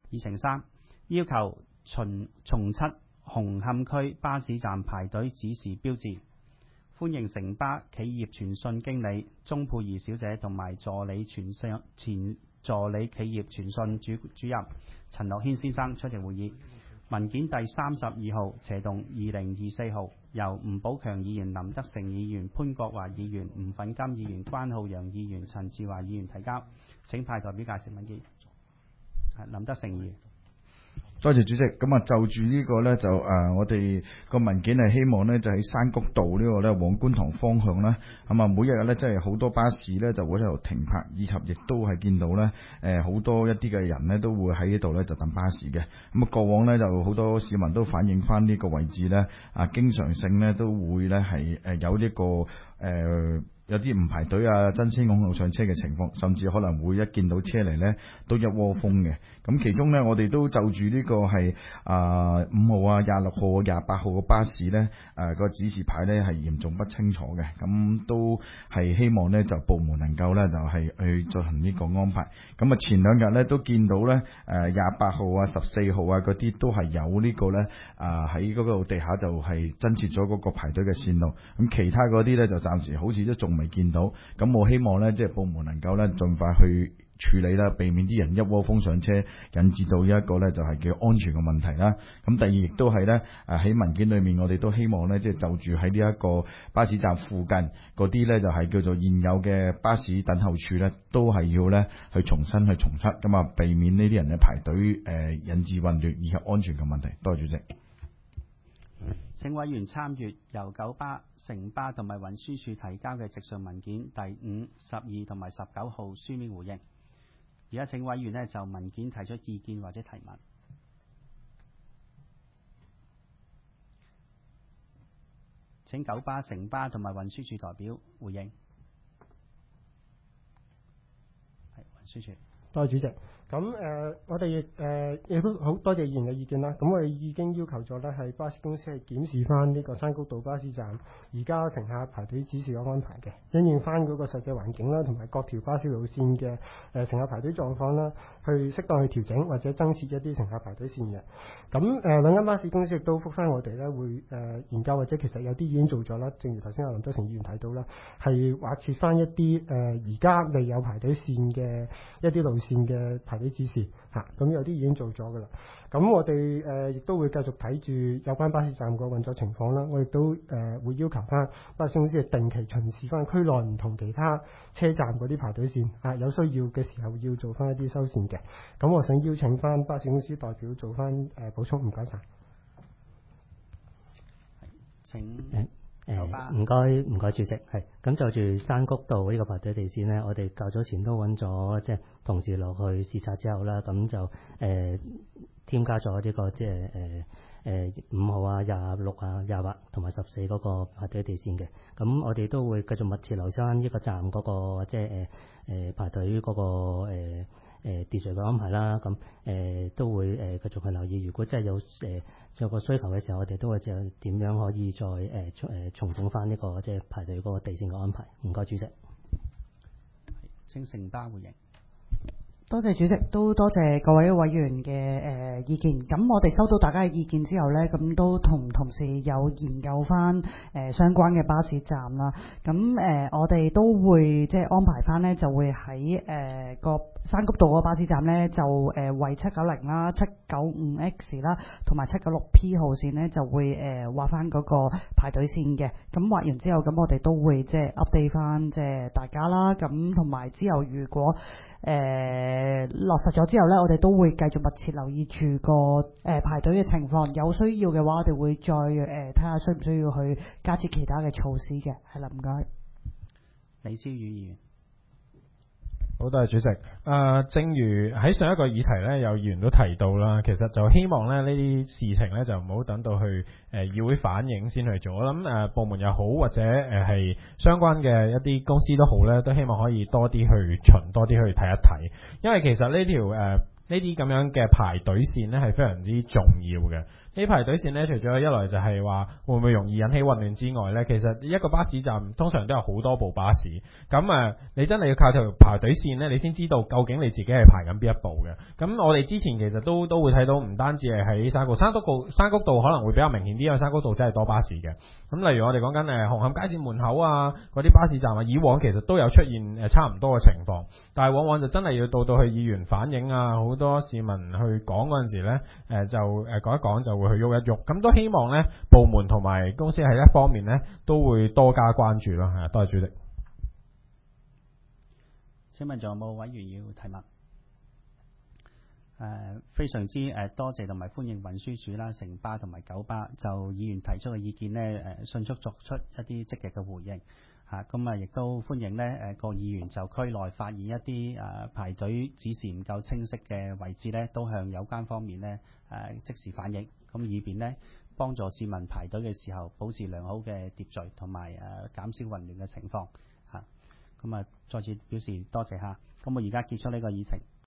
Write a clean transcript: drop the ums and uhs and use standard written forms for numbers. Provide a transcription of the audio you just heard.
2乘3要求重漆紅磡區巴士站排隊指示標誌，歡迎城巴企業傳訊經理鍾佩儀小姐同埋助理前助理企業傳訊主任陳樂軒先生出席會議。文件第32號斜動2024號由吳寶強議員、林德成議員、潘國華議員、吳奮金議員、關浩洋議員、陳志華議員提交，請派代表介紹文件。林德成議員。 多謝主席。咁啊，就住呢個呢，就我哋個文件係希望呢，就喺山谷道呢個呢往觀塘方向啦。咁啊，每一日呢，真係好多巴士呢就會喺度停泊，以及亦都係見到呢好多一啲嘅人呢都會喺呢度呢就等巴士嘅。咁啊，過往呢，就好多市民都反映翻呢個位置呢，經常性呢都會呢係有呢個有啲唔排隊啊，爭先恐後上車嘅情況，甚至可能會一見到車嚟呢都一窩蜂嘅。咁其中呢，我哋都就住呢個係5號啊、26號啊、28號嘅巴士呢，個指示牌呢係嚴重不清楚嘅。咁都係希望呢就部門能夠呢就係去進行呢個安排。咁啊前兩日呢都見到呢28號啊、14號啊嗰啲都係有呢個呢喺嗰個地下就係增設咗嗰個排隊嘅線路。咁其他嗰啲呢就暫時好似都仲未見到。咁我希望呢即係部門能夠呢盡快去處理啦，避免啲人一窩蜂上車，引致到一個呢就係叫安全嘅問題啦。咁第二亦都係呢喺文件裏面，我哋都希望呢即係就住喺呢一個巴士站附近嗰啲呢，就係叫做現有嘅巴士等候處呢，都係要呢去重新去重測，咁啊避免呢啲人嘅排隊引致混亂以及安全嘅問題。多謝主席。 請委員參閱由九巴、城巴同埋運輸署提交嘅直述文件第5、12同埋19號書面回應。而家請委員呢就文件提出意見或者提問。請九巴、城巴同埋運輸署代表回應。係運輸署。 多謝主席。咁我哋亦都好多謝議員嘅意見啦。咁我哋已經要求咗呢係巴士公司係檢視翻呢個山谷道巴士站而家乘客排隊指示嘅安排嘅，因應翻嗰個實際環境啦，同埋各條巴士路線嘅乘客排隊狀況啦，去適當去調整或者增設一啲乘客排隊線嘅。咁兩間巴士公司亦都覆翻我哋呢會研究或者其實有啲已經做咗啦。正如頭先阿林德成議員提到啦，係劃設翻一啲而家未有排隊線嘅一啲路線嘅排隊指示嚇，咁有啲已經做咗噶啦。咁我哋亦都會繼續睇住有關巴士站個運作情況啦。我亦都會要求翻巴士公司定期巡視翻區內唔同其他車站嗰啲排隊線有需要嘅時候要做翻一啲修線嘅。咁我想邀請翻巴士公司代表做翻補充，唔該晒。 請唔該主席。係咁就住山谷道呢個排隊地線呢，我哋較早前都揾咗即係同事落去視察之後啦，咁就添加咗呢個即係5號啊、26啊、28同埋14嗰個排隊地線嘅。咁我哋都會繼續密切留意翻呢個站嗰個即係排隊嗰個秩序嘅安排啦。咁都會繼續去留意，如果真係有個需求嘅時候，我哋都會就點樣可以再重整翻呢個即係排隊嗰個地線嘅安排。唔該主席。 請城巴回應。 多謝主席，都多謝各位委員嘅意見。咁我哋收到大家嘅意見之後呢，咁都同同事有研究翻相關嘅巴士站啦。咁我哋都會即係安排翻呢，就會喺個山谷道嗰個巴士站呢，就為790啦、795X 啦同埋796P 號線呢，就會畫翻嗰個排隊線嘅。咁畫完之後，咁我哋都會即係 update 翻即係大家啦。咁同埋之後如果落實咗之後呢，我哋都會繼續密切留意住個排隊嘅情況，有需要嘅話，我哋會再睇下需唔需要去加設其他嘅措施嘅。係啦，唔該。 李超宇議員。 好，多謝主席。正如喺上一個議題呢，有議員都提到啦，其實就希望呢啲事情呢，就唔好等到去議會反映先去做。我諗部門又好，或者係相關嘅一啲公司都好呢，都希望可以多啲去巡，多啲去睇一睇。因為其實呢條呢啲咁樣嘅排隊線呢係非常之重要嘅， 喺排隊線呢，除咗一來就係話會唔會容易引起混亂之外呢，其實一個巴士站通常都有好多部巴士，咁你真係要靠條排隊線呢，你先知道究竟你自己係排緊邊一部嘅。咁我哋之前其實都會睇到，唔單止係喺山谷道可能會比較明顯啲，因為山谷道真係多巴士嘅。咁例如我哋講緊紅磡街市門口啊，嗰啲巴士站啊，以往其實都有出現差唔多嘅情況，但係往往就真係要到去議員反映啊，好多市民去講嗰陣時呢，就講一講就會去喐一喐。咁都希望呢部門同埋公司喺一方面呢都會多加關注咯。係，多謝主席。 請問仲有冇委員要提問？非常之多謝同埋歡迎運輸署啦、城巴同埋九巴就議員提出嘅意見呢，迅速作出一啲積極嘅回應嚇。咁亦都歡迎呢各議員就區內發現一啲排隊指示唔夠清晰嘅位置呢，都向有關方面呢即時反映，咁以便呢幫助市民排隊嘅時候保持良好嘅秩序同埋減少混亂嘅情況嚇。咁再次表示多謝嚇。咁我而家結束呢個議程。